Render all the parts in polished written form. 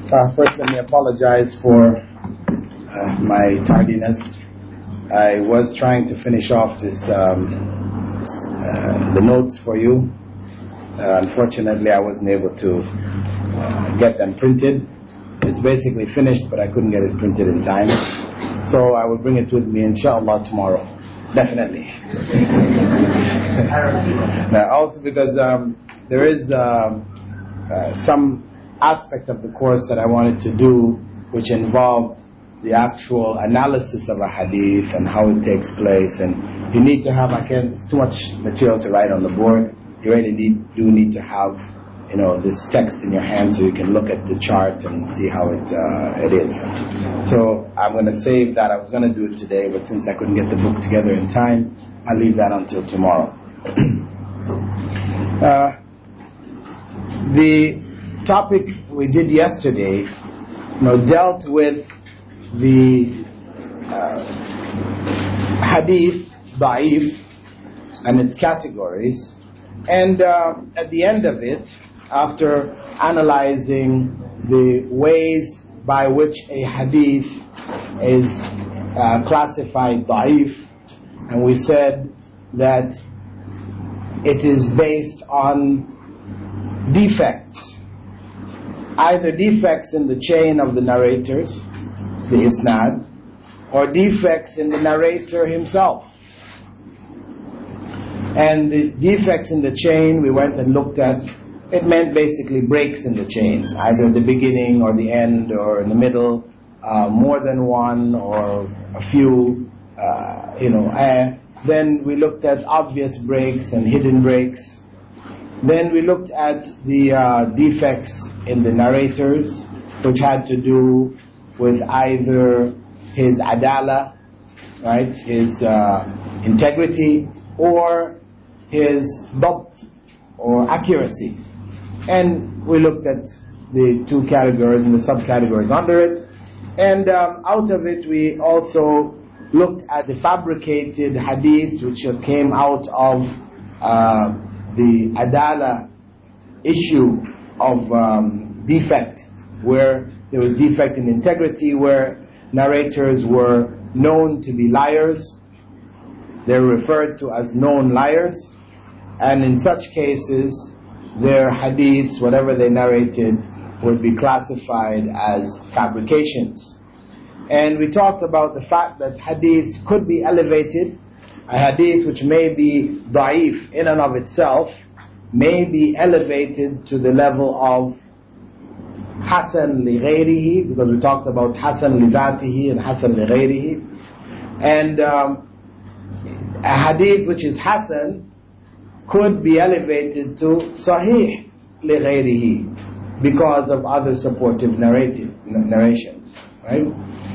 First, let me apologize for my tardiness. I was trying to finish off the notes for you. Unfortunately, I wasn't able to get them printed. It's basically finished, but I couldn't get it printed in time. So I will bring it with me, inshallah, tomorrow. Definitely. Now, also because there is some aspect of the course that I wanted to do which involved the actual analysis of a hadith and how it takes place, and you need to have, it's too much material to write on the board. You really do need to have this text in your hand so you can look at the chart and see how it is. So I'm going to save that. I was going to do it today, but since I couldn't get the book together in time, I'll leave that until tomorrow. The topic we did yesterday dealt with the hadith da'if and its categories, and at the end of it, after analyzing the ways by which a hadith is classified da'if, and we said that it is based on defects, either defects in the chain of the narrators, the isnad, or defects in the narrator himself. And the defects in the chain we went and looked at, it meant basically breaks in the chain, either the beginning or the end or in the middle, more than one or a few, Then we looked at obvious breaks and hidden breaks. Then we looked at the defects in the narrators, which had to do with either his adala, right, his integrity, or his dabt, or accuracy. And we looked at the two categories and the subcategories under it. And out of it we also looked at the fabricated hadiths which came out of the adala issue of defect, where there was defect in integrity, where narrators were known to be liars. They're referred to as known liars, and in such cases their hadiths, whatever they narrated, would be classified as fabrications. And we talked about the fact that hadiths could be elevated. A hadith which may be da'if in and of itself may be elevated to the level of hasan li ghayrihi, because we talked about hasan li dhatihi and hasan li ghayrihi. And a hadith which is hasan could be elevated to sahih li ghayrihi because of other supportive narrations, right?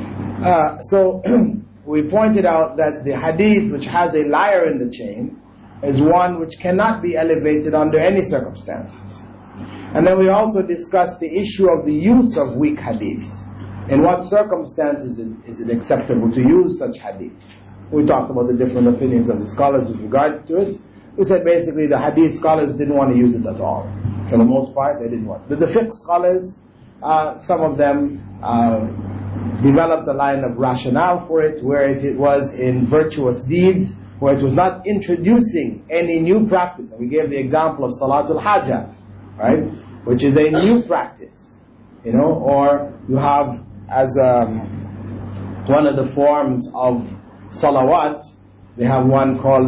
So we pointed out that the hadith which has a liar in the chain is one which cannot be elevated under any circumstances. And then we also discussed the issue of the use of weak hadiths. In what circumstances is it acceptable to use such hadiths? We talked about the different opinions of the scholars with regard to it. We said basically the hadith scholars didn't want to use it at all. For the most part, they didn't want. The fiqh scholars, some of them developed a line of rationale for it, where it was in virtuous deeds, where it was not introducing any new practice. And we gave the example of Salatul Hajjah, right, which is a new practice, or you have as one of the forms of salawat, they have one called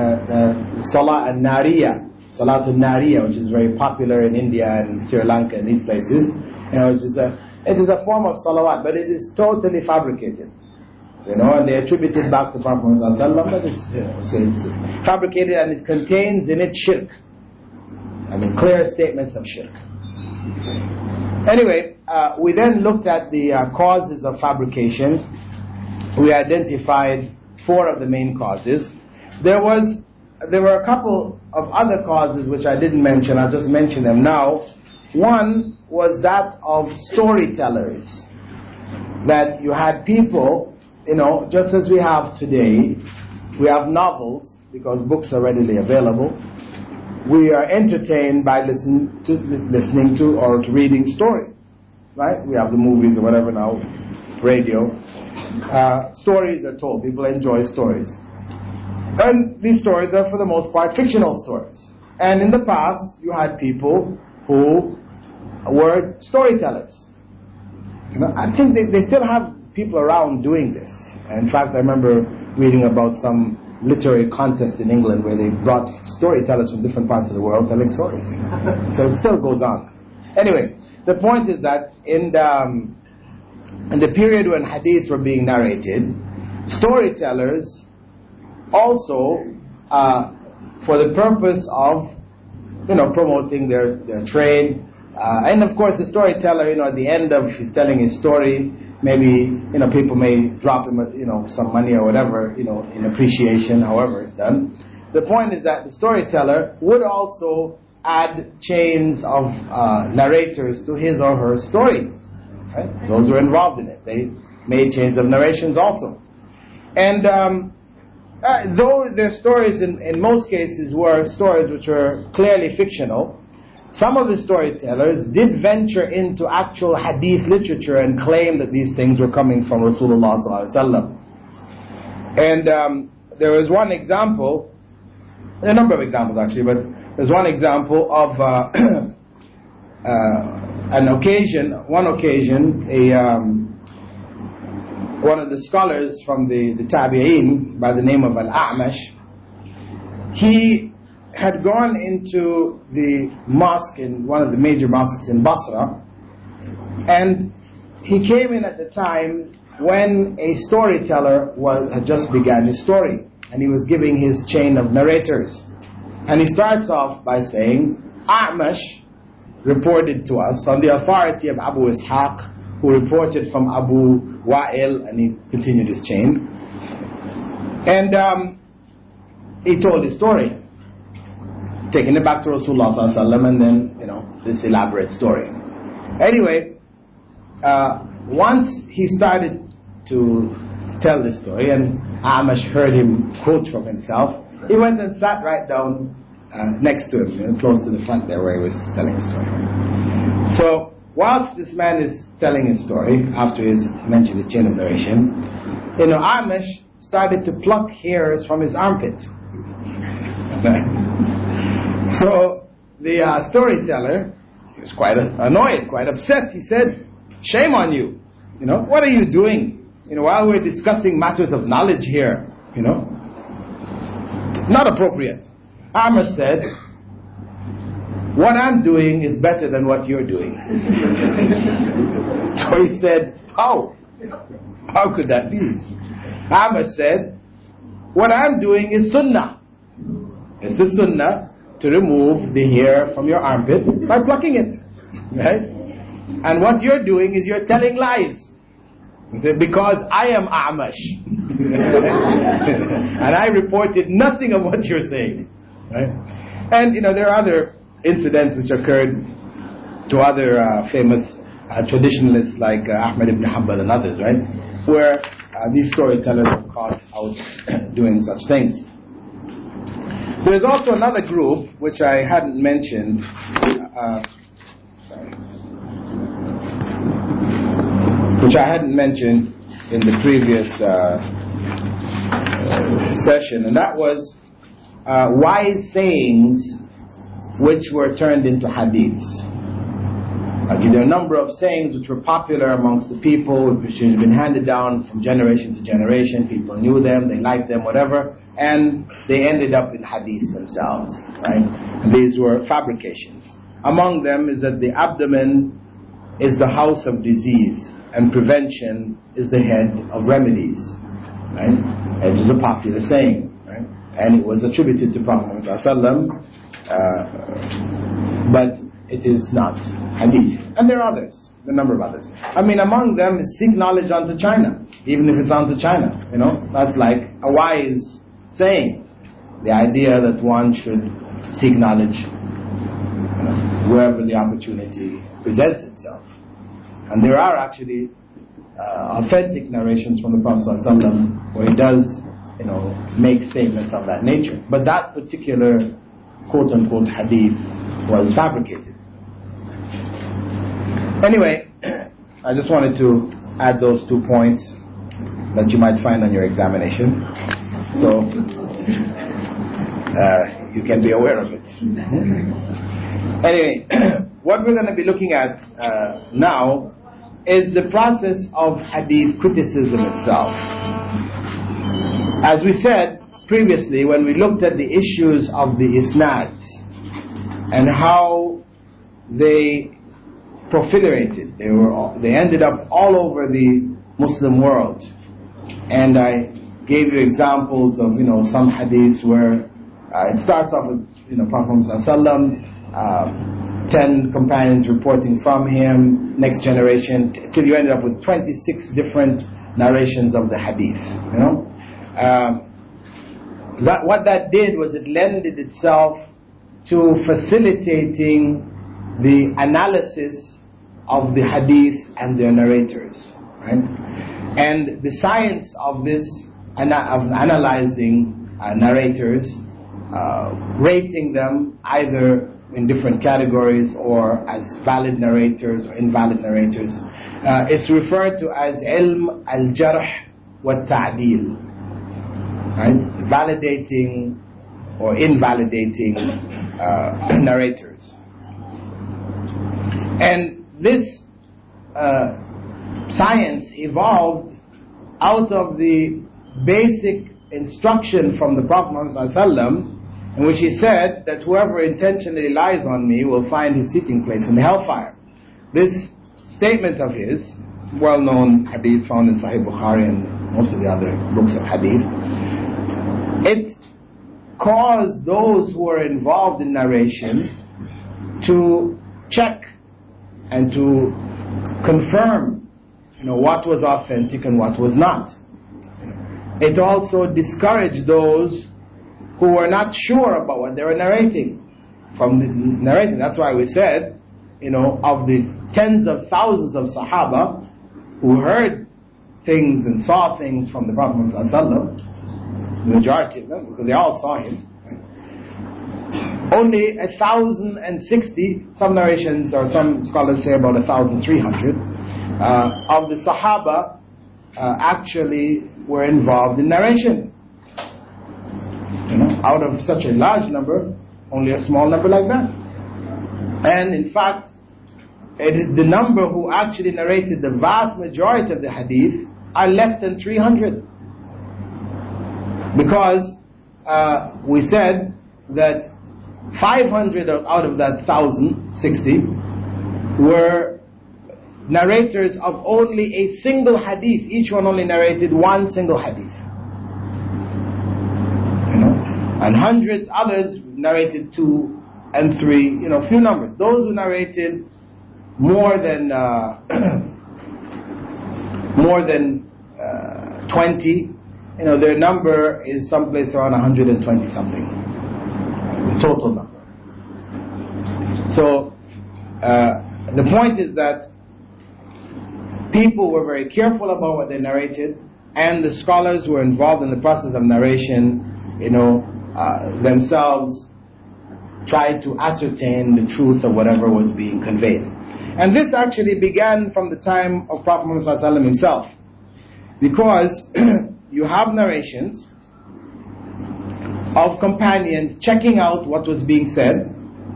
Salat al-Nariya, Salatul Nariya, which is very popular in India and Sri Lanka and these places. It is a form of salawat, but it is totally fabricated. And they attribute it back to Prophet Muhammad ﷺ, but it's fabricated, and it contains in it shirk. Clear statements of shirk. Anyway, we then looked at the causes of fabrication. We identified 4 of the main causes. There were a couple of other causes which I didn't mention. I'll just mention them now. One was that of storytellers. That you had people, just as we have today, we have novels because books are readily available. We are entertained by listening to or reading stories. right? We have the movies or whatever now, radio. Stories are told. People enjoy stories. And these stories are, for the most part, fictional stories. And in the past, you had people who were storytellers. I think they still have people around doing this. And in fact, I remember reading about some literary contest in England where they brought storytellers from different parts of the world telling stories. So it still goes on. Anyway, the point is that in the period when hadiths were being narrated, storytellers also, for the purpose of, promoting their trade, and of course the storyteller, at the end of his telling his story, maybe, people may drop him, some money or whatever, in appreciation, however it's done. The point is that the storyteller would also add chains of narrators to his or her story. Right? Those who were involved in it, they made chains of narrations also. And though their stories in most cases were stories which were clearly fictional, some of the storytellers did venture into actual hadith literature and claim that these things were coming from Rasulullah sallallahu alaihi wasallam. And there was one example, a number of examples actually, but there's one example of one occasion, one of the scholars from the Tabi'een by the name of Al-A'mash, he had gone into the mosque, in one of the major mosques in Basra, and he came in at the time when a storyteller had just begun his story, and he was giving his chain of narrators. And he starts off by saying, A'mash reported to us on the authority of Abu Ishaq, who reported from Abu Wa'il, and he continued his chain. And he told his story, taking it back to Rasulullah sallallahu alaihi wasallam, and then, this elaborate story. Anyway, once he started to tell this story, and A'mash heard him quote from himself, he went and sat right down next to him, close to the front there where he was telling his story. So, whilst this man is telling his story, after he's mentioned his chain of narration, A'mash started to pluck hairs from his armpit. So the storyteller, he was quite annoyed, quite upset. He said, shame on you. What are you doing? While we're discussing matters of knowledge here, not appropriate. A'mash said, what I'm doing is better than what you're doing. So he said, how? How could that be? A'mash said, what I'm doing is sunnah. It's the sunnah to remove the hair from your armpit by plucking it. Right? And what you're doing is you're telling lies. He said, because I am A'mash. And I reported nothing of what you're saying. Right? And there are other incidents which occurred to other famous traditionalists like Ahmad ibn Hanbal and others, right? Where these storytellers were caught out doing such things. There's also another group which I hadn't mentioned, in the previous session, and that was wise sayings which were turned into hadiths. There are a number of sayings which were popular amongst the people, which had been handed down from generation to generation. People knew them, they liked them, whatever, and they ended up in hadiths themselves, right? And these were fabrications. Among them is that the abdomen is the house of disease, and prevention is the head of remedies, right? It was a popular saying, right? And it was attributed to Prophet ﷺ, but it is not hadith. And there are others, a number of others. Among them is seek knowledge unto China, even if it's unto China. That's like a wise saying. The idea that one should seek knowledge wherever the opportunity presents itself. And there are actually authentic narrations from the Prophet ﷺ where he does, make statements of that nature. But that particular quote-unquote hadith was fabricated. Anyway, I just wanted to add those 2 points that you might find on your examination, so you can be aware of it. Anyway, what we're going to be looking at now is the process of hadith criticism itself. As we said previously, when we looked at the issues of the isnads and how they proliferated, they ended up all over the Muslim world, and I gave you examples of some hadiths where it starts off with Prophet Muhammad sallallahu 10 companions reporting from him, next generation, till you ended up with 26 different narrations of the hadith. What that did was it lended itself to facilitating the analysis of the hadith and their narrators, right? And the science of this, of analyzing narrators, rating them either in different categories or as valid narrators or invalid narrators, is referred to as ilm al-jarh wa ta'dil, right? Validating or invalidating narrators. And this science evolved out of the basic instruction from the Prophet Muhammad ﷺ, in which he said that whoever intentionally lies on me will find his seating place in the hellfire. This statement of his, well-known hadith found in Sahih Bukhari and most of the other books of hadith, it caused those who were involved in narration to check and to confirm what was authentic and what was not. It also discouraged those who were not sure about what they were narrating from the narrating. That's why we said, of the tens of thousands of Sahaba who heard things and saw things from the Prophet Muhammad ﷺ, the majority of them, because they all saw him, right? Only 1,060, some narrations or some scholars say about 1,300 of the Sahaba actually were involved in narration. Out of such a large number, only a small number like that. And in fact, it is the number who actually narrated the vast majority of the hadith are less than 300. Because we said that 500 out of that 1,060 were narrators of only a single hadith. Each one only narrated one single hadith. And hundreds others narrated 2 and 3, few numbers. Those who narrated more than 20, their number is someplace around 120 something, the total number. So the point is that people were very careful about what they narrated, and the scholars who were involved in the process of narration, themselves tried to ascertain the truth of whatever was being conveyed. And this actually began from the time of Prophet Muhammad ﷺ himself, because you have narrations of companions checking out what was being said,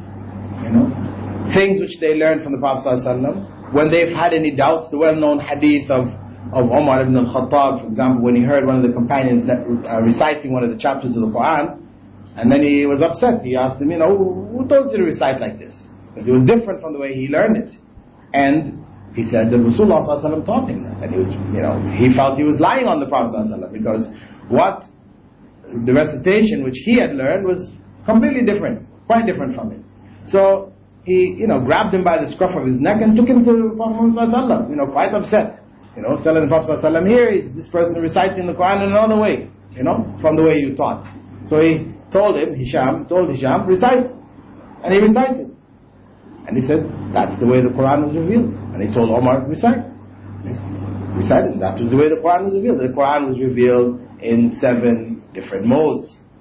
things which they learned from the Prophet ﷺ. When they've had any doubts, the well-known hadith of Umar ibn al-Khattab, for example, when he heard one of the companions reciting one of the chapters of the Quran, and then he was upset. He asked him, who told you to recite like this? Because it was different from the way he learned it. And he said that Rasulullah ﷺ taught him that. And he was, he felt he was lying on the Prophet ﷺ, because what the recitation which he had learned was completely different, quite different from it. So he, grabbed him by the scruff of his neck and took him to the Prophet ﷺ, quite upset. Telling the Prophet ﷺ, here is this person reciting the Quran in another way, from the way you taught. So he told him, Hisham, recite. And he recited. And he said, that's the way the Quran was revealed. And he told Omar, recite. He recited. That was the way the Quran was revealed. The Quran was revealed in 7 different modes.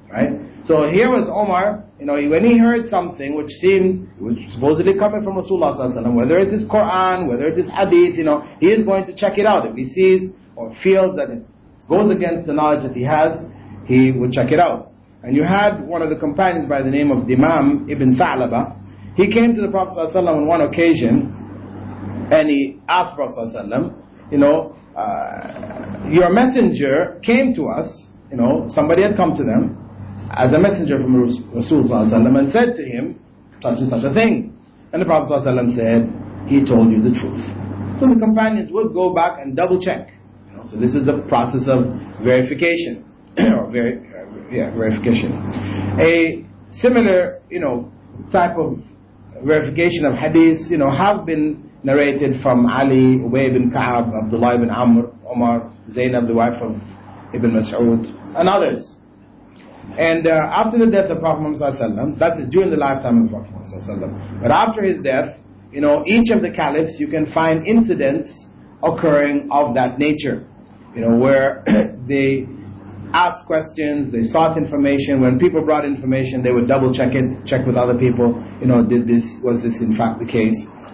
right? So here was Omar, when he heard something which supposedly coming from Rasulullah sallallahu alaihi wasallam, whether it is Quran, whether it is Hadith, he is going to check it out. If he sees or feels that it goes against the knowledge that he has, he would check it out. And you had one of the companions by the name of Dimam ibn Tha'laba. He came to the Prophet sallallahu alaihi wasallam on one occasion, and he asked the Prophet sallallahu alaihi wasallam, your messenger came to us, somebody had come to them as a messenger from Rasul sallallahu alaihi wasallam and said to him such and such a thing. And the Prophet sallallahu alaihi wasallam said, he told you the truth. So the companions would go back and double check. So this is the process of verification. or verification. A similar, type of verification of hadiths, have been narrated from Ali, Ubay ibn Ka'ab, Abdullah ibn Amr, Omar, Zainab, the wife of Ibn Mas'ud, and others. And after the death of Prophet Muhammad sallallahu alaihi wasallam, that is during the lifetime of Prophet Muhammad sallallahu alaihi wasallam, but after his death, each of the caliphs, you can find incidents occurring of that nature, where they asked questions, they sought information. When people brought information, they would double check it, check with other people, was this in fact the case?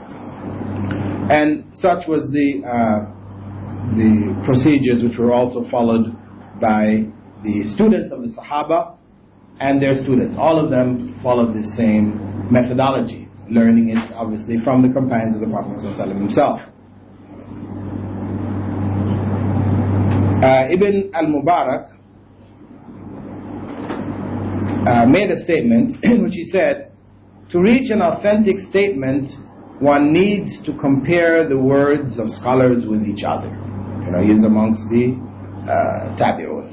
And such was the procedures which were also followed by the students of the Sahaba and their students. All of them followed the same methodology, learning it obviously from the companions of the Prophet ﷺ himself. Ibn al-Mubarak made a statement in which he said, to reach an authentic statement, one needs to compare the words of scholars with each other. He's amongst the tabi'un.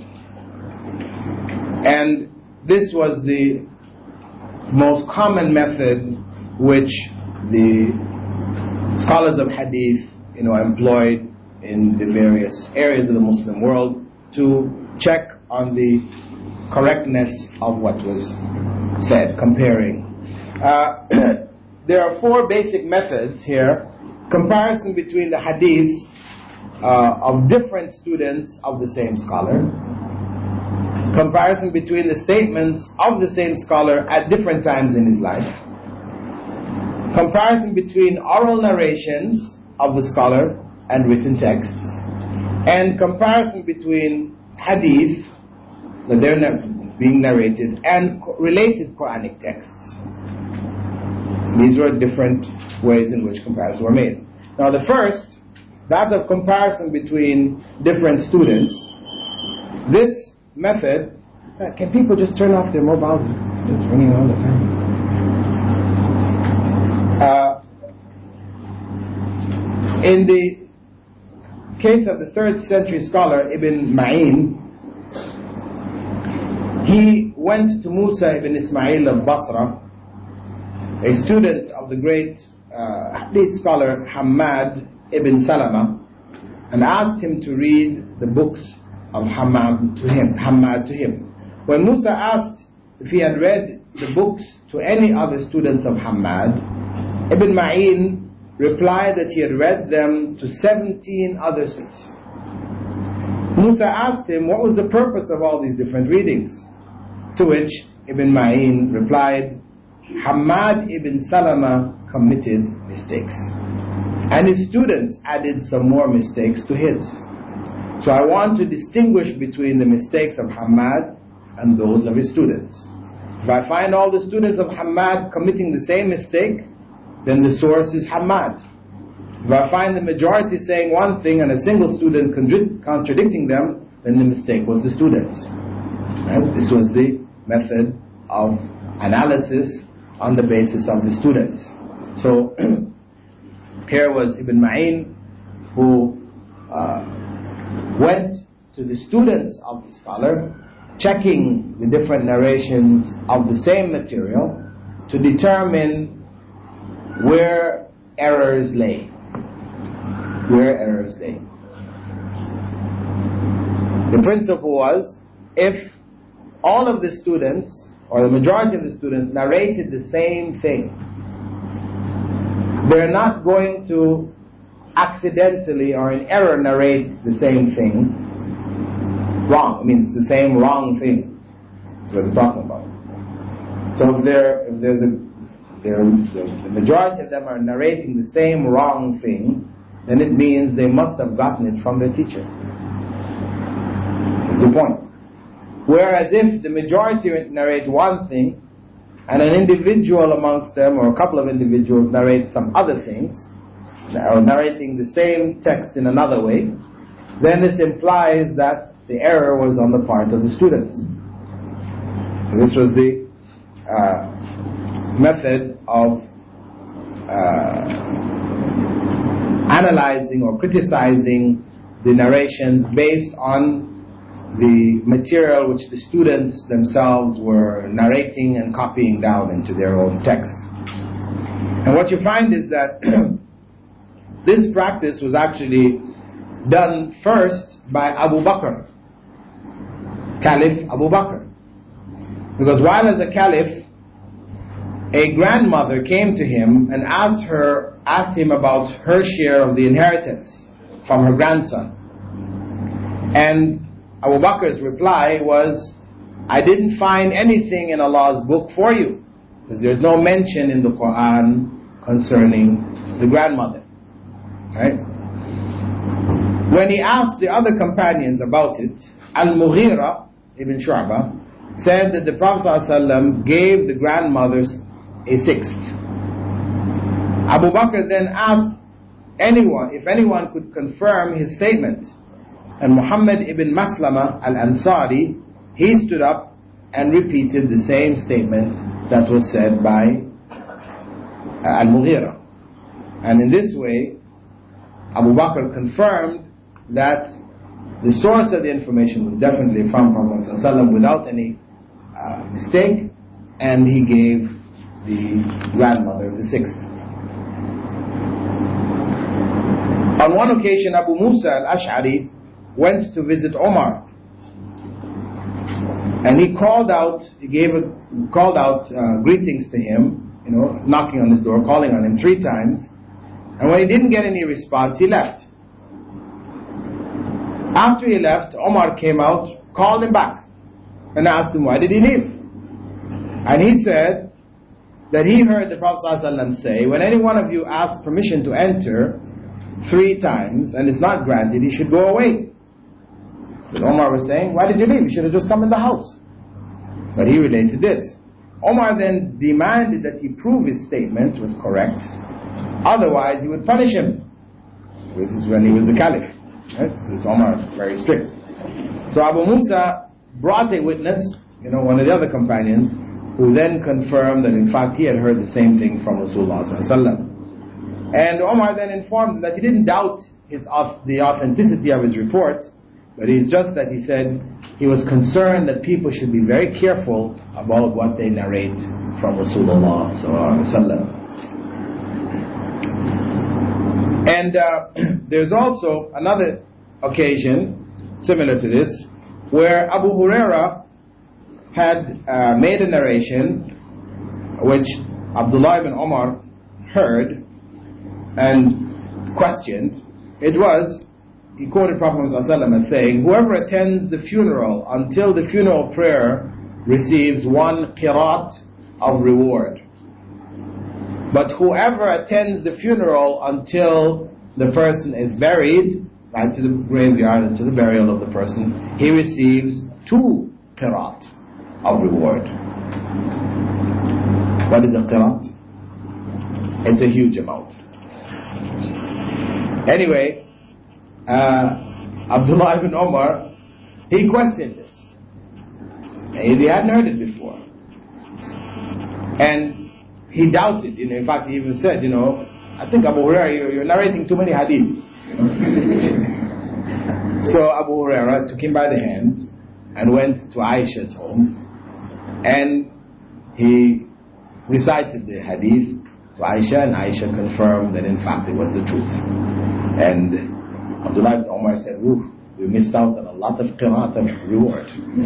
And this was the most common method which the scholars of hadith, employed in the various areas of the Muslim world to check on the correctness of what was said, comparing. There are four basic methods here. Comparison between the hadiths of different students of the same scholar. Comparison between the statements of the same scholar at different times in his life. Comparison between oral narrations of the scholar and written texts. And comparison between hadith, that they're being narrated, and related Quranic texts. These were different ways in which comparisons were made. Now the first, that of comparison between different students, this method, can people just turn off their mobiles? It's just ringing all the time. In the case of the 3rd century scholar Ibn Ma'in, he went to Musa ibn Ismail of Basra, a student of the great hadith scholar Hammad ibn Salama, and asked him to read the books of Hammad to him. When Musa asked if he had read the books to any other students of Hammad, Ibn Ma'in replied that he had read them to 17 other students. Musa asked him what was the purpose of all these different readings, to which Ibn Ma'in replied, Hammad ibn Salama committed mistakes, and his students added some more mistakes to his. So I want to distinguish between the mistakes of Hammad and those of his students. If I find all the students of Hammad committing the same mistake, then the source is Hammad. If I find the majority saying one thing and a single student contradicting them, then the mistake was the students. Right? This was the method of analysis on the basis of the students. So here was Ibn Ma'in, who went to the students of the scholar, checking the different narrations of the same material to determine where errors lay. The principle was, if all of the students, or the majority of the students, narrated the same thing, they're not going to accidentally or in error narrate the same thing wrong. It means the same wrong thing. That's what it's talking about. So if the majority of them are narrating the same wrong thing, then it means they must have gotten it from their teacher. That's the point. Whereas if the majority narrate one thing, and an individual amongst them, or a couple of individuals, narrate some other things, or narrating the same text in another way, then this implies that the error was on the part of the students. So this was the method of analyzing or criticizing the narrations based on the material which the students themselves were narrating and copying down into their own text. And what you find is that this practice was actually done first by Abu Bakr, Caliph Abu Bakr. Because while as a caliph, a grandmother came to him and asked him about her share of the inheritance from her grandson. And Abu Bakr's reply was, I didn't find anything in Allah's book for you, because there's no mention in the Quran concerning the grandmother. Right? When he asked the other companions about it, Al-Mughira ibn Shu'bah said that the Prophet ﷺ gave the grandmothers a sixth. Abu Bakr then asked if anyone could confirm his statement. And Muhammad ibn Maslama al-Ansari, he stood up and repeated the same statement that was said by Al-Mughira. And in this way, Abu Bakr confirmed that the source of the information was definitely from Prophet ﷺ without any mistake, and he gave the grandmother the sixth. On one occasion, Abu Musa al-Ash'ari went to visit Omar, and he called out greetings to him, knocking on his door, calling on him 3 times, and when he didn't get any response, he left. After he left, Omar came out, called him back, and asked him, why did he leave? And he said that he heard the Prophet ﷺ say, when any one of you asks permission to enter 3 times and it's not granted, he should go away. But Omar was saying, why did you leave? You should have just come in the house. But he related this. Omar then demanded that he prove his statement was correct, otherwise he would punish him. This is when he was the caliph. Right? So Omar was very strict. So Abu Musa brought a witness, one of the other companions, who then confirmed that in fact he had heard the same thing from Rasulullah ﷺ. And Omar then informed him that he didn't doubt the authenticity of his report, but it's just that he said he was concerned that people should be very careful about what they narrate from Rasulullah ﷺ. And there's also another occasion similar to this where Abu Huraira had made a narration which Abdullah ibn Umar heard and questioned. He quoted Prophet ﷺ as saying, whoever attends the funeral until the funeral prayer receives 1 qirat of reward. But whoever attends the funeral until the person is buried, right to the graveyard and to the burial of the person, he receives 2 qirat of reward. What is a qirat? It's a huge amount. Anyway, Abdullah ibn Umar, he questioned this. He hadn't heard it before. And he doubted, in fact he even said, I think Abu Huraira, you're narrating too many hadiths. So Abu Huraira took him by the hand and went to Aisha's home, and he recited the hadith to Aisha, and Aisha confirmed that in fact it was the truth. And Abdullah ibn Umar said, we missed out on a lot of qirat of reward.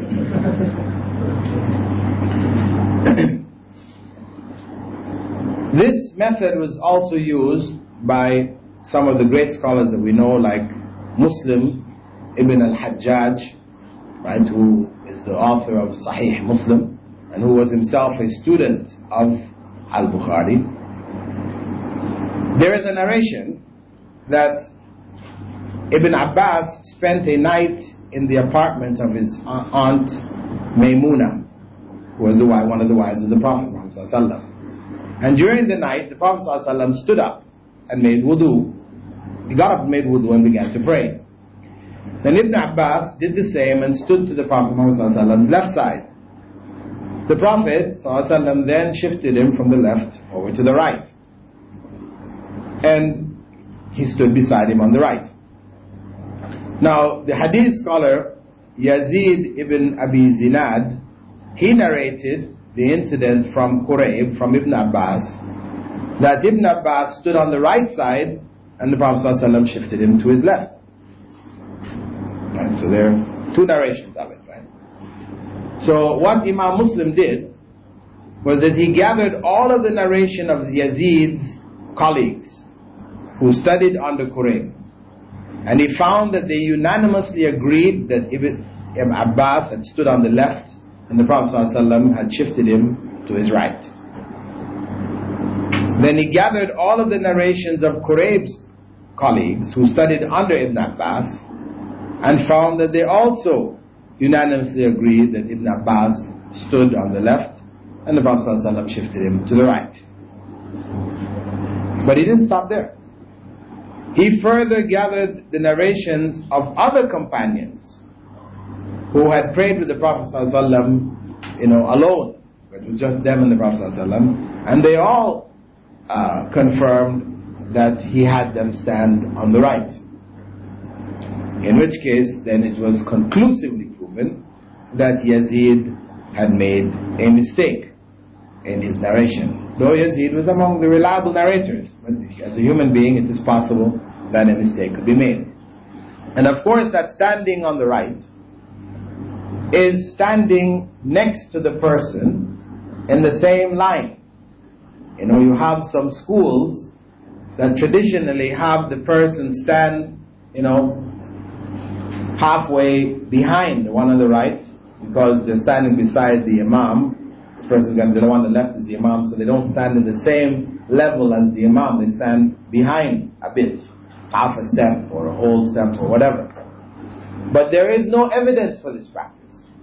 This method was also used by some of the great scholars that we know, like Muslim ibn al-Hajjaj, right, who is the author of Sahih Muslim, and who was himself a student of Al-Bukhari, there is a narration that Ibn Abbas spent a night in the apartment of his aunt Maymuna, who was one of the wives of the Prophet ﷺ. And during the night, the Prophet ﷺ stood up and made wudu. He got up and made wudu and began to pray. Then Ibn Abbas did the same and stood to the Prophet ﷺ's left side. The Prophet ﷺ then shifted him from the left over to the right, and he stood beside him on the right. Now, the hadith scholar Yazid ibn Abi Zinad, he narrated the incident from Qurayb, from Ibn Abbas, that Ibn Abbas stood on the right side and the Prophet ﷺ shifted him to his left. Right, so there's two narrations of it, right? So what Imam Muslim did was that he gathered all of the narration of Yazid's colleagues who studied under Qurayb, and he found that they unanimously agreed that Ibn Abbas had stood on the left and the Prophet ﷺ had shifted him to his right. Then he gathered all of the narrations of Qurayb's colleagues who studied under Ibn Abbas and found that they also unanimously agreed that Ibn Abbas stood on the left and the Prophet ﷺ shifted him to the right. But he didn't stop there. He further gathered the narrations of other companions who had prayed with the Prophet ﷺ, alone. It was just them and the Prophet ﷺ, and they all confirmed that he had them stand on the right. In which case, then it was conclusively proven that Yazid had made a mistake in his narration. Though Yazid was among the reliable narrators, but as a human being, it is possible that a mistake could be made. And of course, that standing on the right is standing next to the person in the same line. You have some schools that traditionally have the person stand, halfway behind the one on the right, because they're standing beside the Imam. This person's going to be the one on the left is the Imam, so they don't stand at the same level as the Imam. They stand behind a bit, half a step or a whole step or whatever. But there is no evidence for this practice.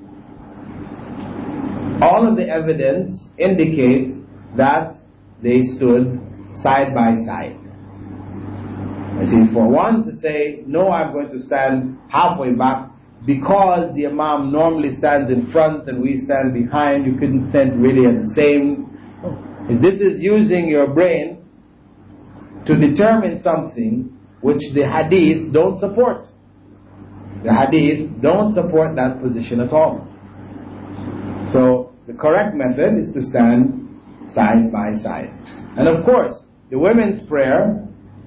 All of the evidence indicate that they stood side by side. I see, for one to say, no, I'm going to stand halfway back because the Imam normally stands in front and we stand behind, you couldn't stand really at the same. If this is using your brain to determine something which the hadith don't support. The hadith don't support that position at all. So the correct method is to stand side by side. And of course, the women's prayer,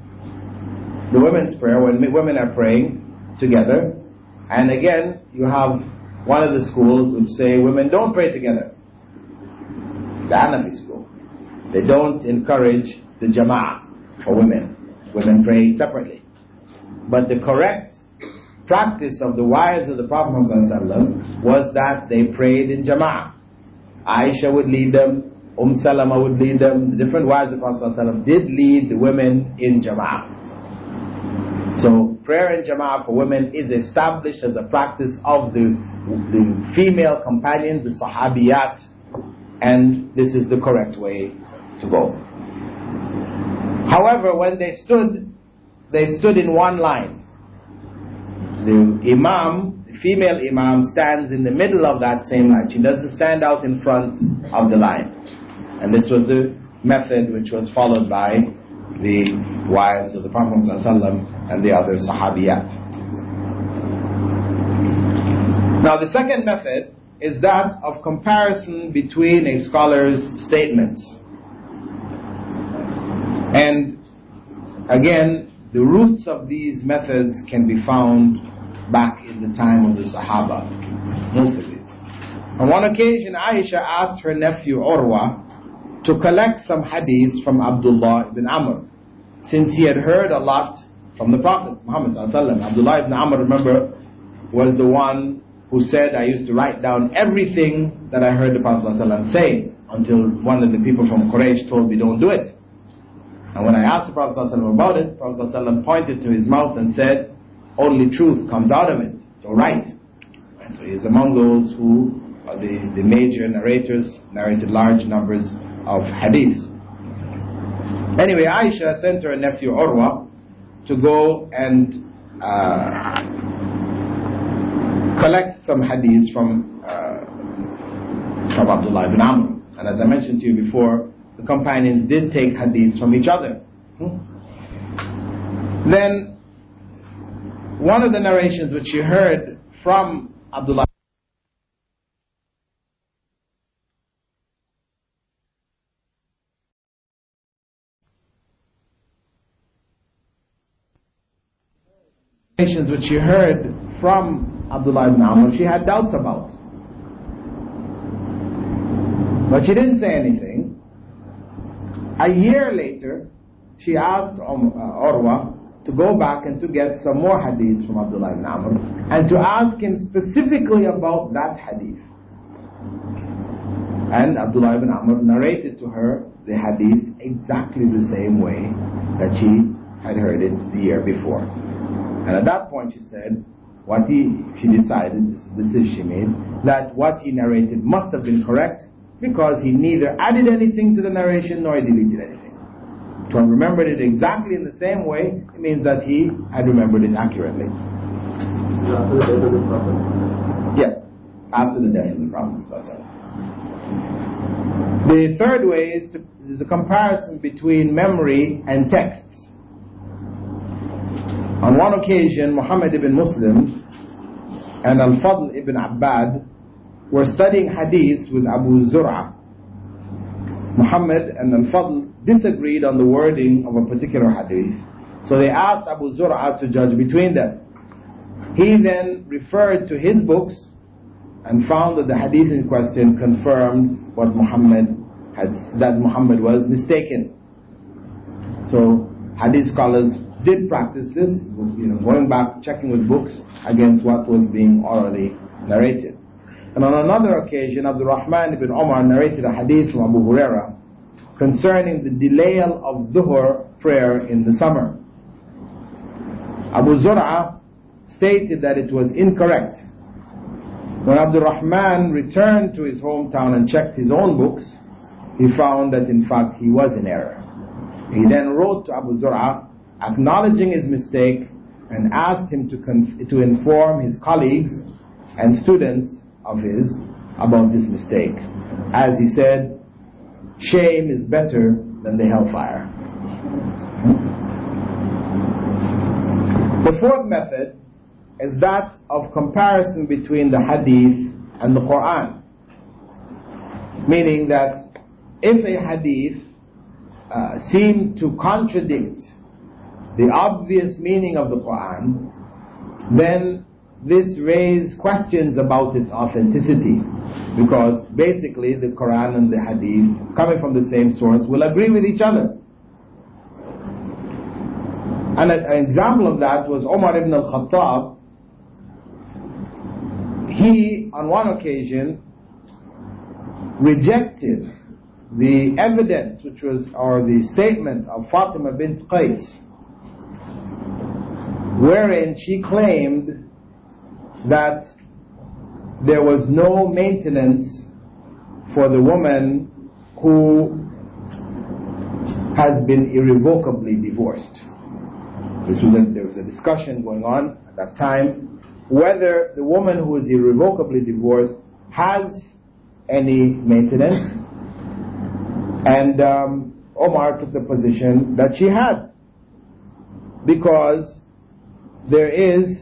when women are praying together, and again, you have one of the schools which say women don't pray together. The Hanafi school. They don't encourage the jama'ah for women. Women pray separately. But the correct practice of the wives of the Prophet ﷺ was that they prayed in jama'ah. Aisha would lead them, Salama would lead them. The different wives of the Prophet ﷺ did lead the women in jama'ah. So prayer in jama'ah for women is established as a practice of the female companions, the sahabiyat, and this is the correct way to go. However, when they stood in one line. The imam, the female imam, stands in the middle of that same line. She doesn't stand out in front of the line. And this was the method which was followed by the wives of the Prophet ﷺ and the other sahabiyat. Now the second method is that of comparison between a scholar's statements. And again, the roots of these methods can be found back in the time of the Sahaba, most of these. On one occasion, Aisha asked her nephew Urwa to collect some hadiths from Abdullah ibn Amr, since he had heard a lot from the Prophet Muhammad ﷺ. Abdullah ibn Amr, remember, was the one who said, I used to write down everything that I heard the Prophet ﷺ say, until one of the people from Quraysh told me, don't do it. And when I asked the Prophet ﷺ about it, the Prophet ﷺ pointed to his mouth and said, only truth comes out of it, so write. And so he is among those who are the major narrators, narrated large numbers of hadiths. Anyway, Aisha sent her nephew Urwa to go and collect some hadiths from Abdullah ibn Amr. And as I mentioned to you before, the companions did take hadiths from each other. Then, one of the narrations which she heard from Abdullah which she heard from Abdullah ibn Amr, she had doubts about. But she didn't say anything. A year later, she asked Urwa to go back and to get some more hadiths from Abdullah ibn Amr and to ask him specifically about that hadith. And Abdullah ibn Amr narrated to her the hadith exactly the same way that she had heard it the year before. And at that point she said, she decided, this decision she made, that what he narrated must have been correct, because he neither added anything to the narration nor deleted anything. To have remembered it exactly in the same way, it means that he had remembered it accurately. After the death of the Prophet? Yes, after the death of the Prophet. The third way is the comparison between memory and texts. On one occasion, Muhammad ibn Muslim and Al-Fadl ibn Abbad were studying hadith with Abu Zur'a. Muhammad and Al-Fadl disagreed on the wording of a particular hadith, so they asked Abu Zur'a to judge between them. He then referred to his books and found that the hadith in question confirmed what that Muhammad was mistaken. So hadith scholars did practice this, going back, checking with books against what was being orally narrated. And on another occasion, Abdul Rahman ibn Umar narrated a hadith from Abu Huraira concerning the delayal of Dhuhr prayer in the summer. Abu Zur'a stated that it was incorrect. When Abdul Rahman returned to his hometown and checked his own books, he found that in fact he was in error. He then wrote to Abu Zur'a acknowledging his mistake and asked him to inform his colleagues and students of his about this mistake. As he said, shame is better than the hellfire. The fourth method is that of comparison between the hadith and the Quran. Meaning that if a hadith seemed to contradict the obvious meaning of the Quran, then this raised questions about its authenticity, because basically the Quran and the Hadith, coming from the same source, will agree with each other. And an example of that was Umar ibn al-Khattab. He, on one occasion, rejected the evidence or the statement of Fatima bint Qais, wherein she claimed that there was no maintenance for the woman who has been irrevocably divorced. There was a discussion going on at that time whether the woman who is irrevocably divorced has any maintenance, and Omar took the position that she had, because there is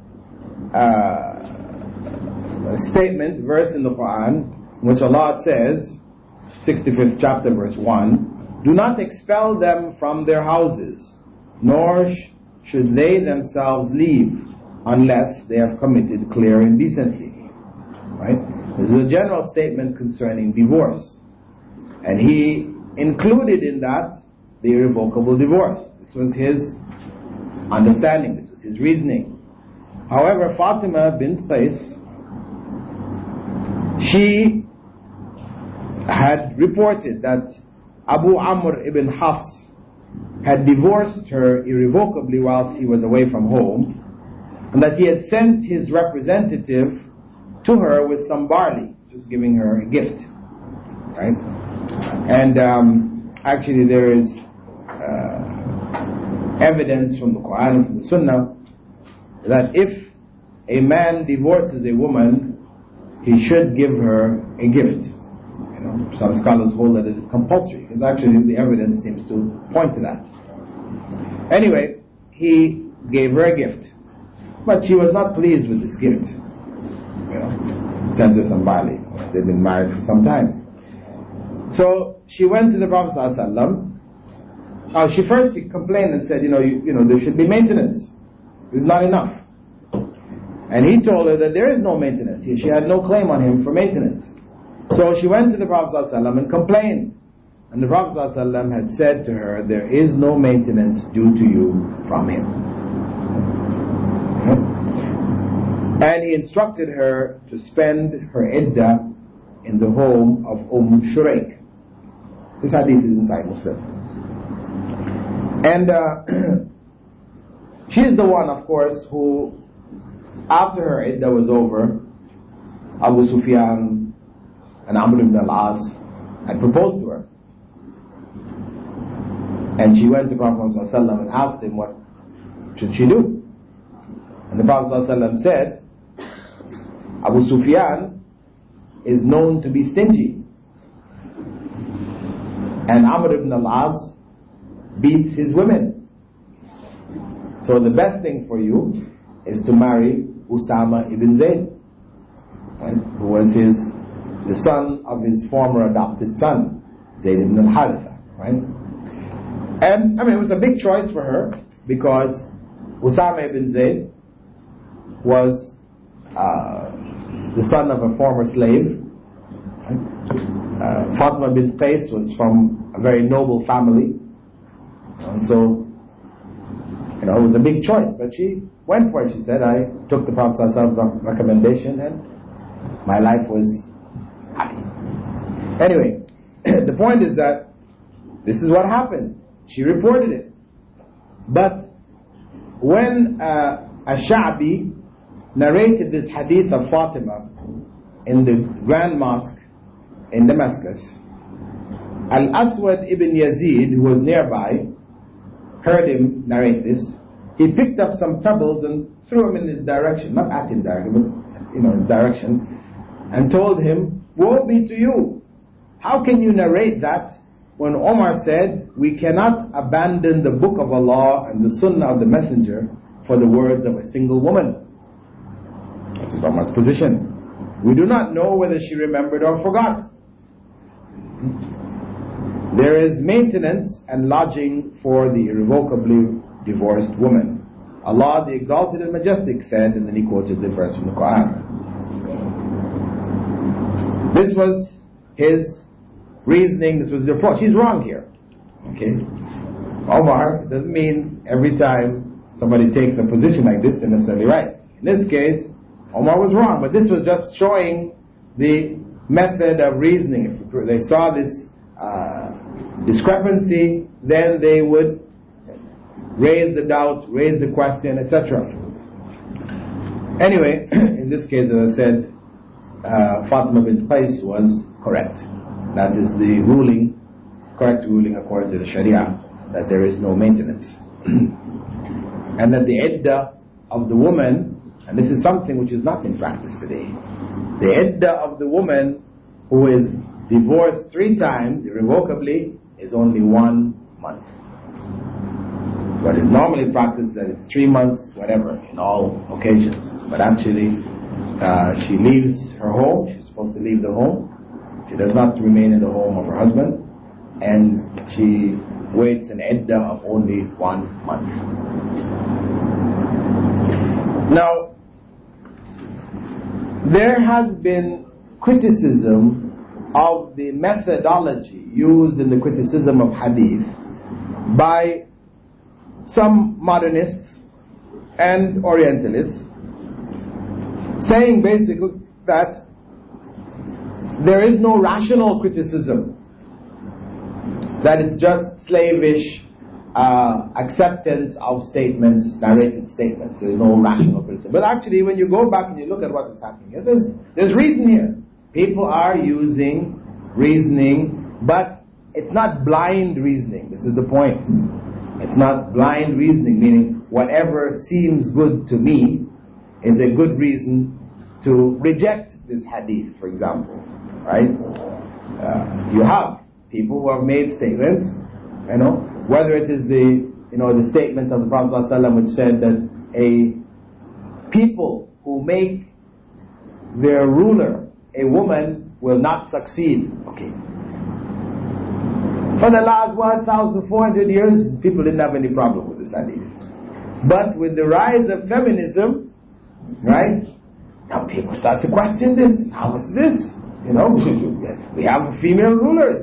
a statement, verse in the Quran, in which Allah says, 65th chapter, verse 1, do not expel them from their houses, nor should they themselves leave, unless they have committed clear indecency. Right? This is a general statement concerning divorce. And he included in that the irrevocable divorce. This was his understanding, this was his reasoning. However, Fatima bint Qais she had reported that Abu Amr ibn Hafs had divorced her irrevocably whilst he was away from home, and that he had sent his representative to her with some barley, just giving her a gift, right? And actually there is evidence from the Quran and from the Sunnah that if a man divorces a woman, he should give her a gift. You know, some scholars hold that it is compulsory, because actually the evidence seems to point to that. Anyway, he gave her a gift, but she was not pleased with this gift. You know, sent her some barley. They'd been married for some time. So she went to the Prophet ﷺ. She complained and said, you know, there should be maintenance. It's not enough. And he told her that there is no maintenance. She had no claim on him for maintenance. So she went to the Prophet ﷺ and complained. And the Prophet ﷺ had said to her, there is no maintenance due to you from him. And he instructed her to spend her iddah in the home of Shuraik. This hadith is inside Muslim. And she is the one, of course, who, after her iddah was over, Abu Sufyan and Amr ibn al-As had proposed to her. And she went to Prophet ﷺ and asked him what should she do. And the Prophet ﷺ said, Abu Sufyan is known to be stingy, and Amr ibn al-As beats his women. So the best thing for you is to marry Usama ibn Zayd, right, who was the son of his former adopted son, Zayd ibn al-Haritha, right? And I mean, it was a big choice for her, because Usama ibn Zayd was the son of a former slave. Right? Fatima bint Qais was from a very noble family, and so, you know, it was a big choice. But she went for it. She said, I took the Prophet ﷺ's recommendation, and my life was happy. Anyway, the point is that this is what happened. She reported it. But when Ash-Sha'bi narrated this hadith of Fatima in the Grand Mosque in Damascus, Al-Aswad ibn Yazid, who was nearby, heard him narrate this. He picked up some pebbles and threw them in his direction, not at him directly, but his direction, and told him, woe be to you. How can you narrate that when Omar said, we cannot abandon the book of Allah and the sunnah of the messenger for the words of a single woman? That was Omar's position. We do not know whether she remembered or forgot. There is maintenance and lodging for the irrevocably divorced woman. Allah the Exalted and Majestic said, and then he quoted the verse from the Quran. This was his reasoning, this was his approach. He's wrong here. Okay? Omar doesn't mean every time somebody takes a position like this they're necessarily right. In this case, Omar was wrong, but this was just showing the method of reasoning. If they saw this discrepancy, then they would raise the doubt, raise the question, etc. Anyway, in this case, as I said, Fatima bint Qais was correct. That is the ruling, correct ruling according to the Sharia, that there is no maintenance. And that the iddah of the woman, and this is something which is not in practice today, the iddah of the woman who is divorced 3 times irrevocably is only 1 month. But it's normally practiced that it's 3 months, whatever, in all occasions. But actually, she leaves her home. She's supposed to leave the home. She does not remain in the home of her husband, and she waits an iddah of only 1 month. Now, there has been criticism of the methodology used in the criticism of hadith by some modernists and Orientalists, saying basically that there is no rational criticism. That is just slavish acceptance of statements, narrated statements. There is no rational criticism. But actually, when you go back and you look at what is happening here, there's reason here. People are using reasoning, but it's not blind reasoning. This is the point. It's not blind reasoning, meaning whatever seems good to me is a good reason to reject this hadith, for example. Right? You have people who have made statements, whether it is the statement of the Prophet ﷺ which said that a people who make their ruler a woman will not succeed. Okay. For the last 1,400 years, people didn't have any problem with this hadith. But with the rise of feminism, right, now people start to question this. How is this? We have female rulers,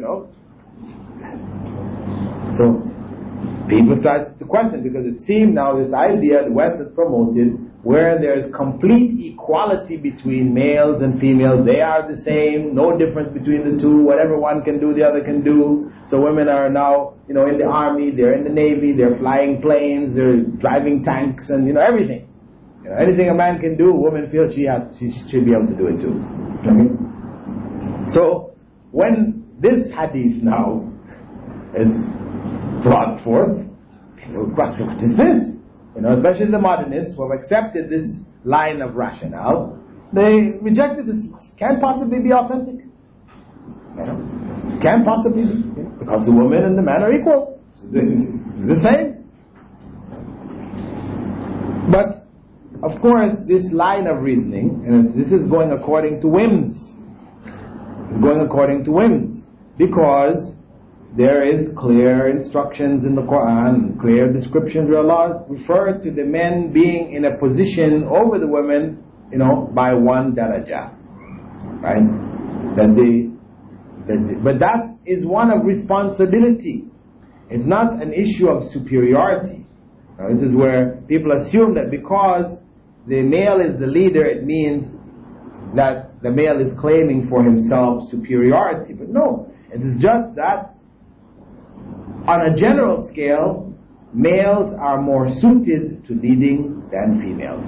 So people start to question, because it seems now this idea the West has promoted, where there's complete equality between males and females. They are the same, no difference between the two. Whatever one can do, the other can do. So women are now, in the army, they're in the navy, they're flying planes, they're driving tanks, and everything. Anything a man can do, a woman feels she should be able to do it too. Okay? So when this hadith now is brought forth, people question, what is this? Especially the modernists who have accepted this line of rationale, they rejected this. Can't possibly be authentic. Can't possibly be. Because the woman and the man are equal. They're the same. But, of course, this line of reasoning, and this is going according to whims. It's going according to whims. Because there is clear instructions in the Quran, clear descriptions where Allah referred to the men being in a position over the women, by one darajah. Right? But that is one of responsibility. It's not an issue of superiority. Now, this is where people assume that because the male is the leader, it means that the male is claiming for himself superiority. But no, it is just that on a general scale, males are more suited to leading than females.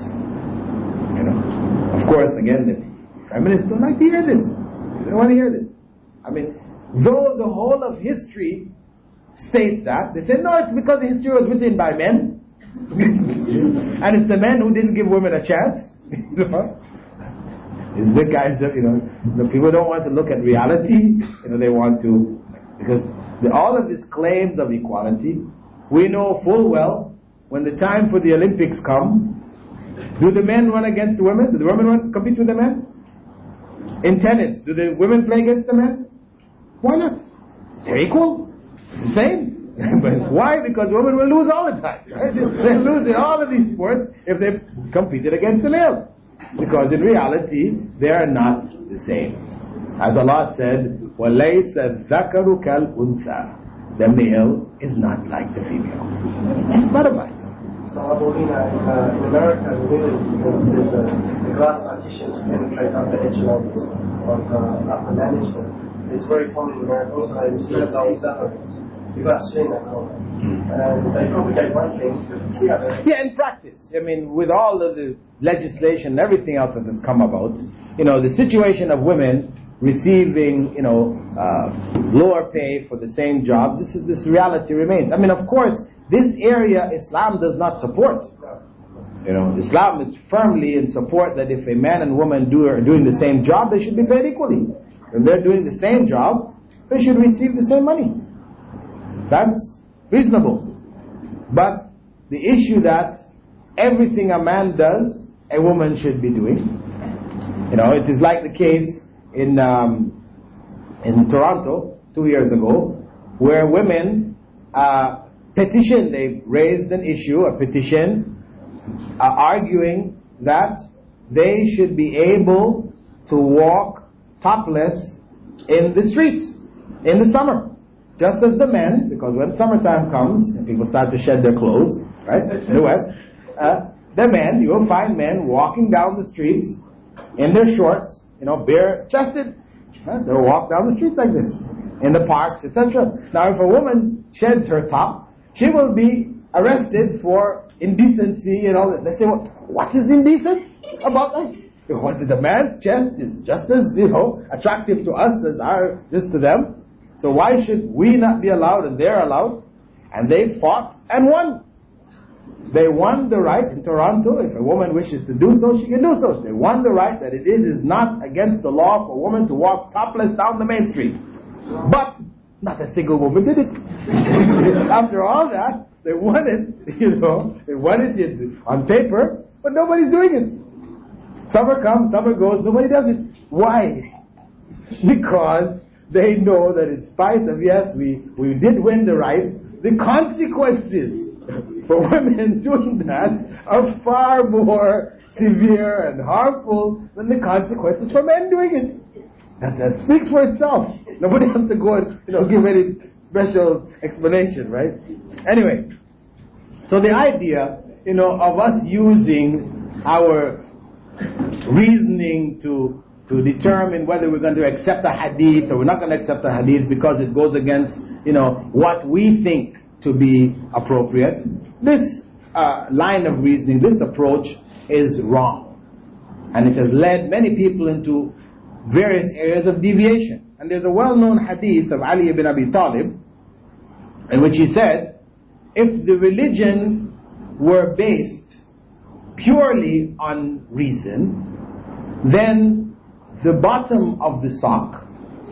Of course, again, the feminists don't like to hear this. They don't want to hear this. Though the whole of history states that, they say, no, it's because the history was written by men. And it's the men who didn't give women a chance. It's the kinds of, the people don't want to look at reality. They want to, because all of these claims of equality, we know full well, when the time for the Olympics come, do the men run against the women? Do the women compete with the men? In tennis, do the women play against the men? Why not? They're equal. The same. But why? Because women will lose all the time. Right? They lose in all of these sports if they competed against the males. Because in reality, they are not the same. As Allah said, وَلَيْسَ الذَّكَرُ كَالْأُنْثَى. The male is not like the female. It's bottom line. So, in America, there's a glass partition to penetrate upper echelons of upper management. It's very common in America. Also, they receive those salaries. You've got seen that all. They propagate one thing, but it's the other. Yeah, in practice. With all of the legislation and everything else that has come about, the situation of women receiving, lower pay for the same jobs, this reality remains. Of course, this area Islam does not support. Islam is firmly in support that if a man and woman are doing the same job, they should be paid equally. If they're doing the same job, they should receive the same money. That's reasonable. But the issue that everything a man does, a woman should be doing. It is like the case in Toronto 2 years ago, where women petitioned. They raised an issue, a petition, arguing that they should be able to walk topless in the streets in the summer, just as the men, because when summertime comes and people start to shed their clothes, right, in the West, the men, you will find men walking down the streets in their shorts, bare-chested, They'll walk down the street like this, in the parks, etc. Now, if a woman sheds her top, she will be arrested for indecency and all that. They say, well, what is indecent about that? What, the man's chest is just as, attractive to us as is to them. So why should we not be allowed and they're allowed? And they fought and won. They won the right in Toronto. If a woman wishes to do so, she can do so. They won the right that it is not against the law for a woman to walk topless down the main street. But not a single woman did it. After all that, they won it, they won it on paper, but nobody's doing it. Summer comes, summer goes, nobody does it. Why? Because they know that in spite of, yes, we did win the right, the consequences for women doing that are far more severe and harmful than the consequences for men doing it. That speaks for itself. Nobody has to go and give any special explanation, right? Anyway, so the idea of us using our reasoning to determine whether we're going to accept a hadith or we're not going to accept a hadith because it goes against what we think to be appropriate, this line of reasoning, this approach is wrong, and it has led many people into various areas of deviation. And there's a well-known hadith of Ali ibn Abi Talib in which he said, if the religion were based purely on reason, then the bottom of the sock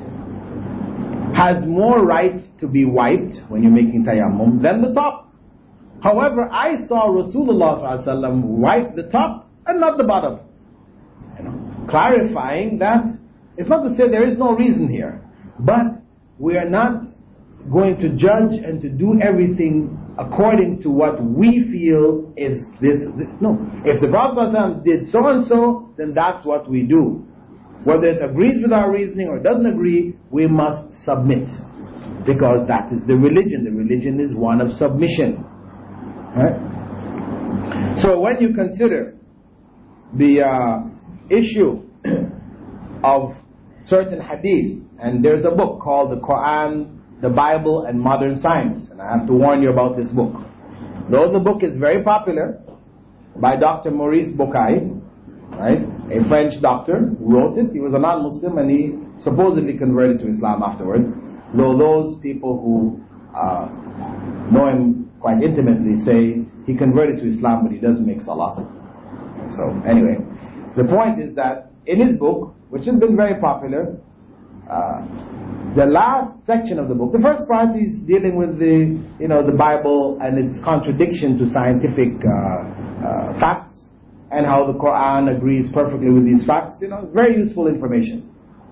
has more right to be wiped when you're making tayammum than the top. However, I saw Rasulullah ﷺ wipe the top and not the bottom, clarifying that it's not to say there is no reason here, but we are not going to judge and to do everything according to what we feel is this. No. If the Prophet ﷺ did so and so, then that's what we do. Whether it agrees with our reasoning or doesn't agree, we must submit. Because that is the religion. The religion is one of submission. Right? So when you consider the issue of certain hadiths, and there's a book called the Quran, the Bible, and Modern Science, and I have to warn you about this book. Though the book is very popular, by Dr. Maurice Bucaille, right, a French doctor who wrote it. He was a non-Muslim and he supposedly converted to Islam afterwards, though those people who know him quite intimately say he converted to Islam but he doesn't make salah. So anyway, the point is that in his book, which has been very popular, the last section of the book, the first part is dealing with the Bible and its contradiction to scientific facts, and how the Quran agrees perfectly with these facts. Very useful information.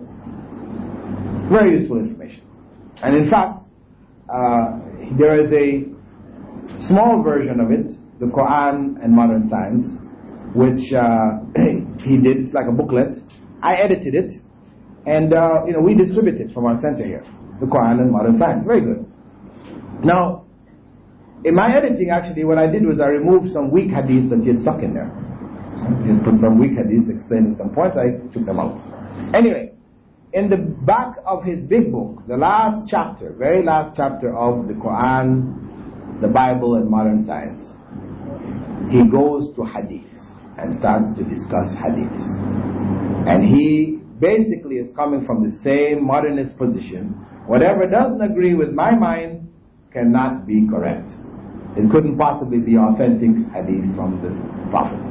Very useful information. And in fact, there is a small version of it, the Quran and Modern Science, which he did. It's like a booklet. I edited it, and we distribute it from our center here, the Quran and Modern Science. Very good. Now, in my editing, actually, what I did was I removed some weak hadiths that he had stuck in there. He had put some weak hadiths explaining some points. I took them out. Anyway, in the back of his big book, the last chapter, very last chapter of the Quran, the Bible, and Modern Science, he goes to hadiths and starts to discuss hadiths. And he basically is coming from the same modernist position. Whatever doesn't agree with my mind cannot be correct. It couldn't possibly be authentic hadith from the Prophet.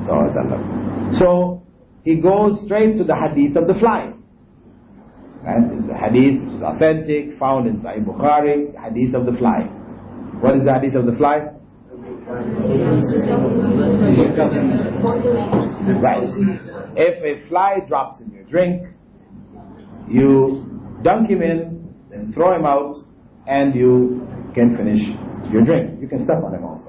So he goes straight to the hadith of the fly. Right? It's a hadith which is authentic, found in Sahih Bukhari, hadith of the fly. What is the hadith of the fly? Right. If a fly drops in your drink, you dunk him in, then throw him out, and you can finish your drink. You can step on him also.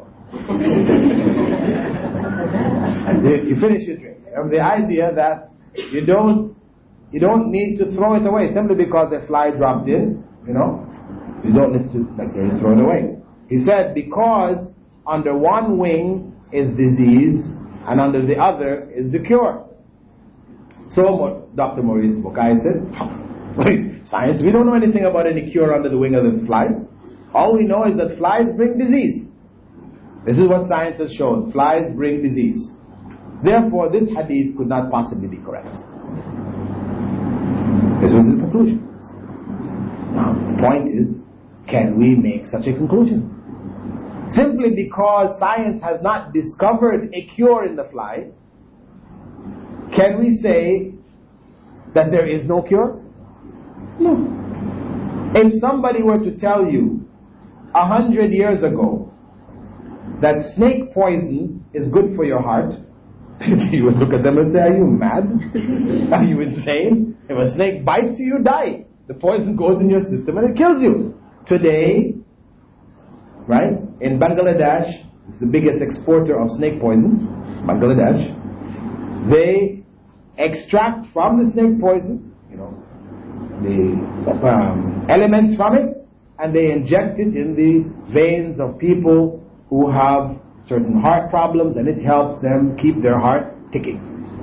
You finish your drink. The idea that you don't need to throw it away simply because a fly dropped in. You don't need to necessarily throw it away. He said because under one wing is disease and under the other is the cure. So Dr. Maurice Bucaille said, Science, we don't know anything about any cure under the wing of the fly. All we know is that flies bring disease. This is what science has shown. Flies bring disease. Therefore, this hadith could not possibly be correct. This was his conclusion. Now, the point is, can we make such a conclusion? Simply because science has not discovered a cure in the fly, can we say that there is no cure? No. If somebody were to tell you 100 years ago that snake poison is good for your heart, you would look at them and say, are you mad? Are you insane? If a snake bites you, you die. The poison goes in your system and it kills you. Today, right, in Bangladesh, it's the biggest exporter of snake poison, Bangladesh, they extract from the snake poison, the elements from it, and they inject it in the veins of people who have certain heart problems, and it helps them keep their heart ticking.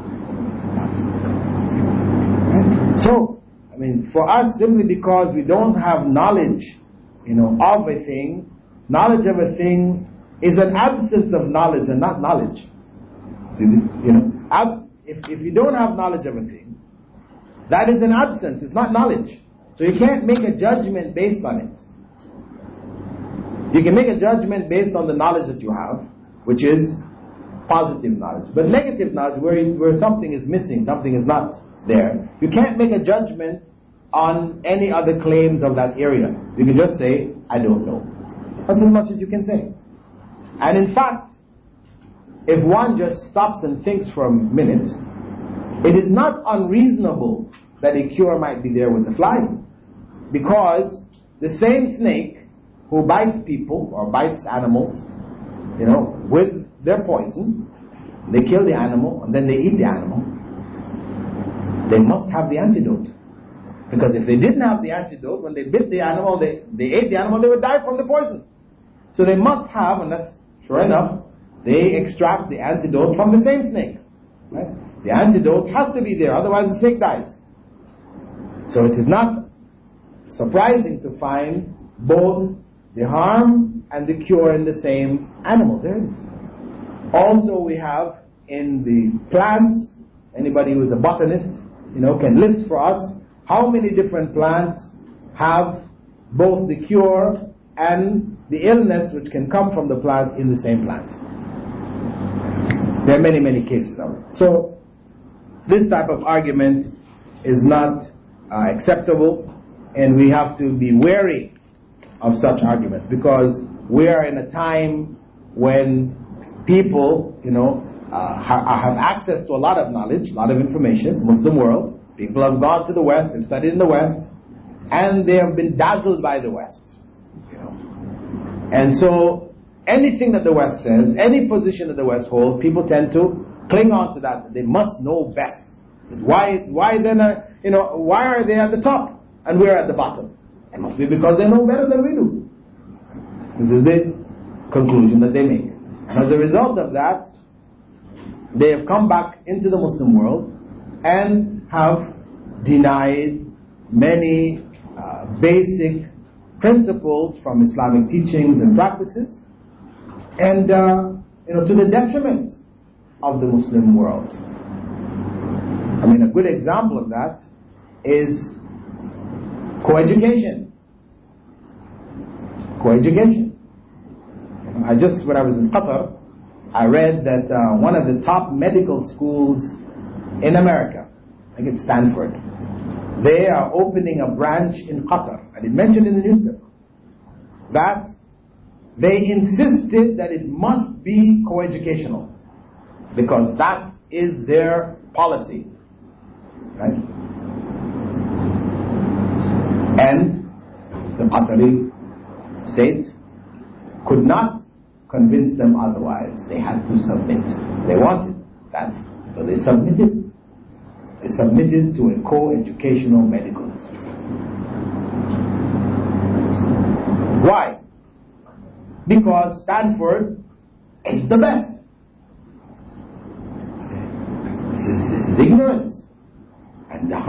So, for us, simply because we don't have knowledge, of a thing, knowledge of a thing is an absence of knowledge and not knowledge. See, if you don't have knowledge of a thing, that is an absence, it's not knowledge. So you can't make a judgment based on it. You can make a judgment based on the knowledge that you have, which is positive knowledge. But negative knowledge, where something is missing, something is not there, you can't make a judgment on any other claims of that area. You can just say, I don't know. That's as much as you can say. And in fact, if one just stops and thinks for a minute, it is not unreasonable that a cure might be there with the fly. Because the same snake who bites people or bites animals, with their poison, they kill the animal and then they eat the animal, they must have the antidote. Because if they didn't have the antidote, when they bit the animal, they ate the animal, they would die from the poison. So they must have, and that's sure enough, they extract the antidote from the same snake. Right? The antidote has to be there, otherwise the snake dies. So it is not surprising to find both the harm and the cure in the same animal. There is. Also we have in the plants, anybody who is a botanist, can list for us how many different plants have both the cure and the illness which can come from the plant in the same plant. There are many, many cases of it. So this type of argument is not acceptable, and we have to be wary of such arguments, because we are in a time when people, have access to a lot of knowledge, a lot of information. Muslim world, people have gone to the West, they've studied in the West, and they have been dazzled by the West. And so anything that the West says, any position that the West holds, people tend to cling on to that. They must know best. Why then? Why are they at the top and we're at the bottom? It must be because they know better than we do. This is the conclusion that they make. And as a result of that, they have come back into the Muslim world and have denied many basic principles from Islamic teachings and practices, and to the detriment of the Muslim world. A good example of that is coeducation. Coeducation. When I was in Qatar, I read that one of the top medical schools in America, I think it's Stanford, they are opening a branch in Qatar, and it mentioned in the newspaper that they insisted that it must be coeducational, because that is their policy, right? And the Qatari state could not convince them otherwise. They had to submit. They wanted that, so they submitted. They submitted to a co-educational medical institution. Why? Because Stanford is the best. This is ignorance. And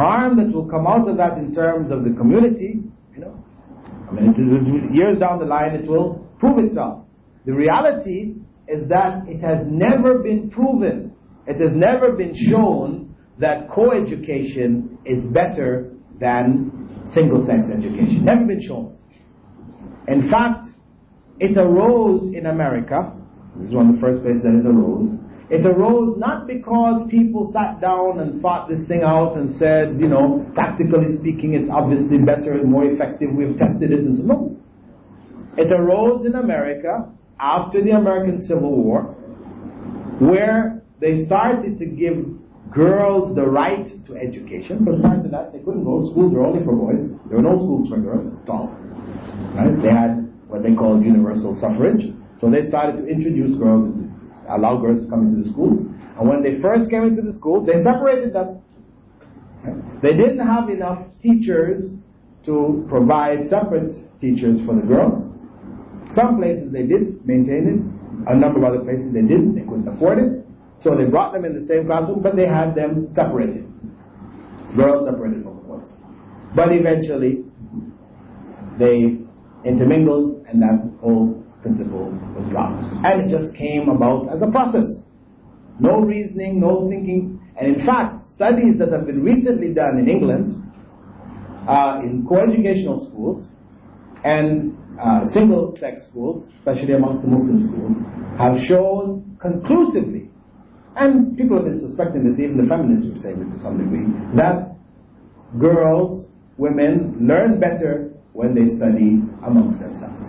harm that will come out of that in terms of the community, I mean, years down the line it will prove itself. The reality is that it has never been proven, it has never been shown that co-education is better than single-sex education. Never been shown. In fact, it arose in America. This is one of the first places that it arose. It arose not because people sat down and thought this thing out and said, practically speaking, it's obviously better and more effective, we've tested it, and so no. It arose in America after the American Civil War, where they started to give girls the right to education, but prior to that they couldn't go. Schools were only for boys. There were no schools for girls at all. Right? They had what they called universal suffrage. So they started to introduce girls, allow girls to come into the schools. And when they first came into the schools, they separated them. Right? They didn't have enough teachers to provide separate teachers for the girls. Some places they did maintain it. A number of other places they didn't. They couldn't afford it. So they brought them in the same classroom, but they had them separated. Girls separated from boys. But eventually, they intermingled, and that whole principle was dropped. And it just came about as a process. No reasoning, no thinking. And in fact, studies that have been recently done in England, in co-educational schools, and single-sex schools, especially amongst the Muslim schools, have shown conclusively, and people have been suspecting this, even the feminists were saying it to some degree, that girls, women, learn better when they study amongst themselves.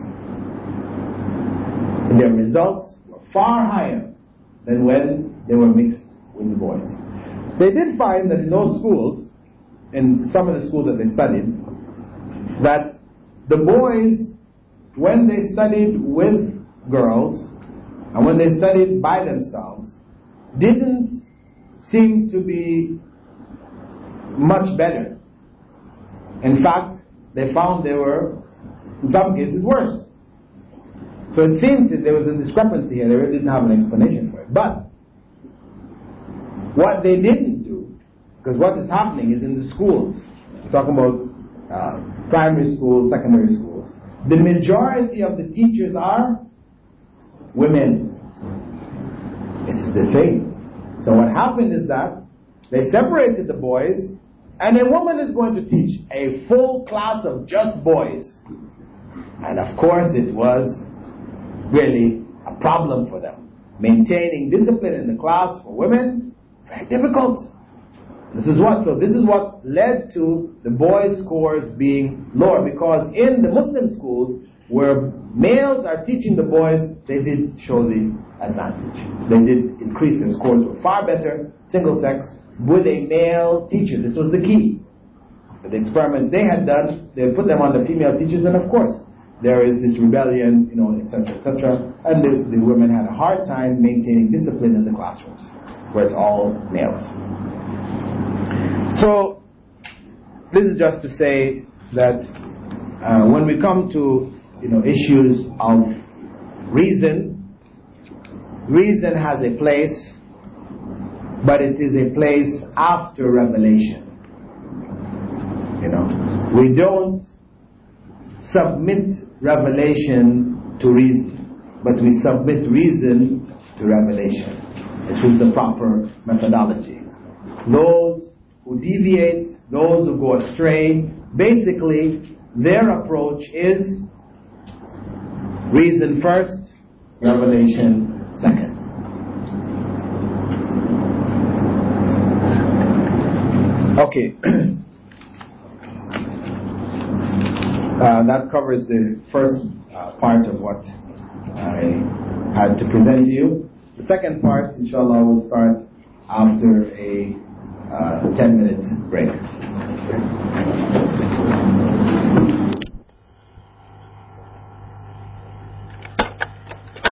Their results were far higher than when they were mixed with the boys. They did find that in those schools, in some of the schools that they studied, that the boys, when they studied with girls and when they studied by themselves, didn't seem to be much better. In fact, they found they were, in some cases, worse. So it seemed that there was a discrepancy here. They really didn't have an explanation for it. But what they didn't do, because what is happening is in the schools, we're talking about primary schools, secondary schools, the majority of the teachers are women. It's the thing. So what happened is that they separated the boys, and a woman is going to teach a full class of just boys. And of course it was really a problem for them. Maintaining discipline in the class for women, very difficult. This is what led to the boys' scores being lower, because in the Muslim schools where males are teaching the boys, they did show the advantage. They did increase their scores, were far better, single sex, with a male teacher. This was the key. The experiment they had done, they put them on the female teachers, and of course, there is this rebellion, etc., etc., and the women had a hard time maintaining discipline in the classrooms, where it's all males. So, this is just to say that when we come to issues of reason has a place, but it is a place after revelation. We don't submit revelation to reason, but we submit reason to revelation. This is the proper methodology. Those who deviate, those who go astray, basically their approach is reason first, revelation second. Okay. That covers the first part of what I had to present to you. The second part, inshallah, will start after a 10-minute break.